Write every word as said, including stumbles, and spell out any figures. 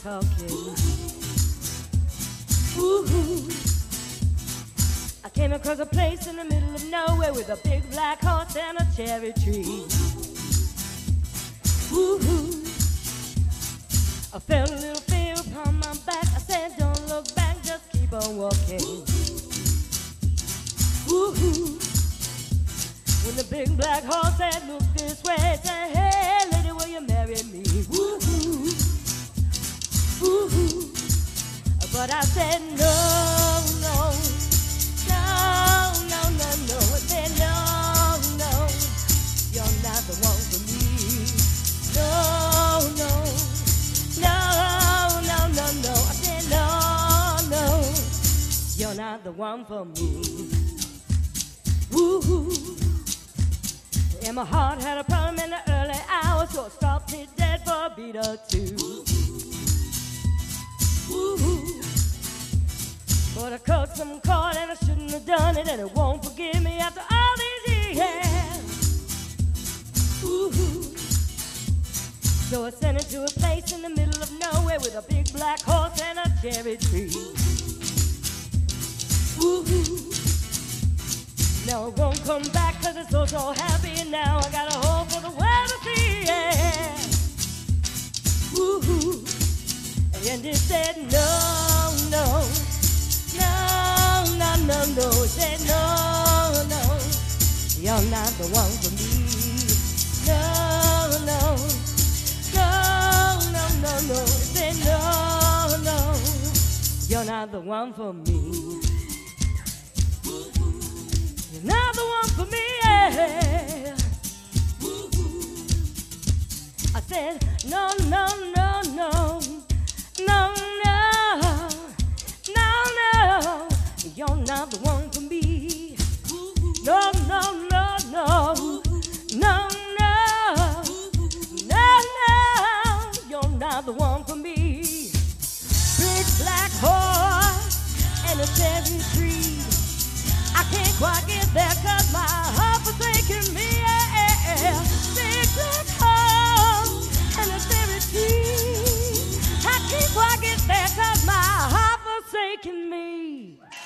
talking. Ooh, I came across a place in the middle of nowhere with a big black horse and a cherry tree. Ooh, I felt a little fear upon my back. I said, don't look back, just keep on walking. Ooh, when the big black horse said, look this way, said, hey, lady, will you marry me? Ooh, ooh, but I said, no, no, no, no, no, no. I said, no, no, you're not the one for me. No, no, no, no, no, no. I said, no, no, you're not the one for me. Woo-hoo. And my heart had a problem in the early hours, so I stopped it dead for a beat or two. Woo-hoo. But I cut some cord and I shouldn't have done it, and it won't forgive me after all these years. Woo-hoo. So I sent it to a place in the middle of nowhere with a big black horse and a cherry tree. Woo-hoo. Now it won't come back cause it's so, so happy, and now I got a hole for the world to see, yeah. Woo-hoo. And it said no, no, no, no, no, no. It said no, no, you're not the one for me. No, no, no, no, no, no. It said no, no, you're not the one for me. You're not the one for me, yeah. I said, no, no, no, no, no, no, no, no, you're not the one for me. No, no, no, no, no, no, no, no, you're not the one for me. Big black horse and a cherry tree. I can't quite get there cause my heart forsaken me, yeah. Big black horse and a cherry tree. I can't quite get there cause my heart forsaken me.